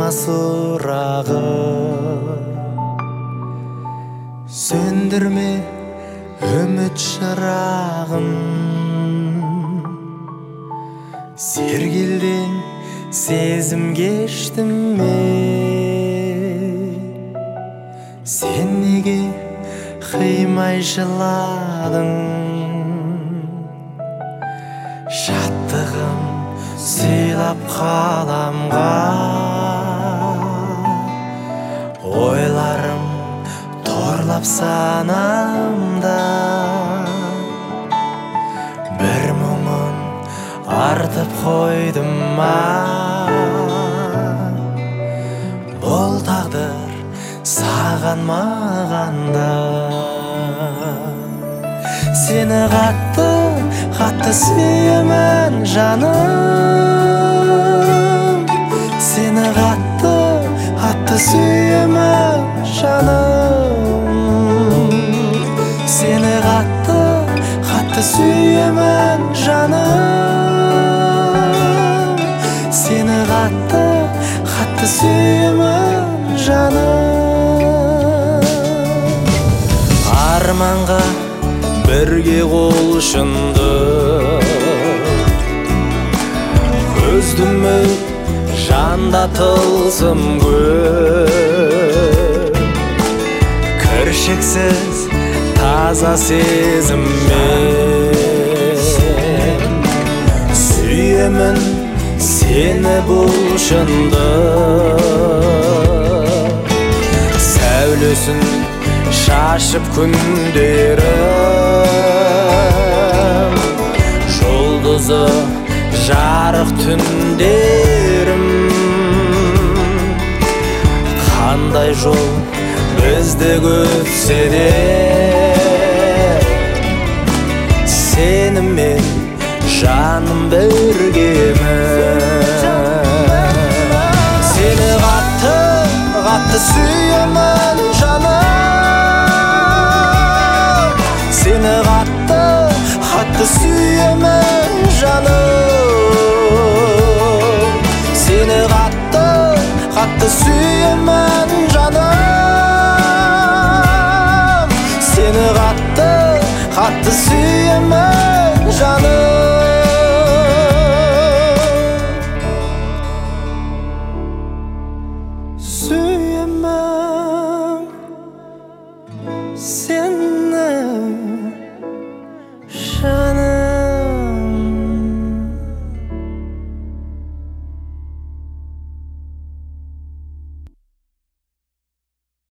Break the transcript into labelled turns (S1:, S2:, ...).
S1: сурагы сөндірме үміт шырағын сергелдең сезім кештім сен неге қимай жыладың шаттығым сыйлап қаламға ойларым торлап санамда бір мұңын артып қойдым ма бұл тағдыр саған мағанда сені қатты қатты сүйемін жаным сені қатты қатты сүйемін жаным сені қатты қатты сүйемін жаным сені қатты қатты сүйемін жаным арманға бірге қол ұшынды көзді үміт жанда тылсым көп кіршіксіз таза сезіммен сүйемін сені бұл шынды сәулесін шашып күндерім жұлдызы жарық түндерім қандай жол бізді өтсе де сенімен жаным біргемін сені қатты қатты сүйемін жаным сені қатты қатты сүйемін жаным сені қатты қатты сүйемін жаным сені қатты қатты сүйемін жаным сүйемін сені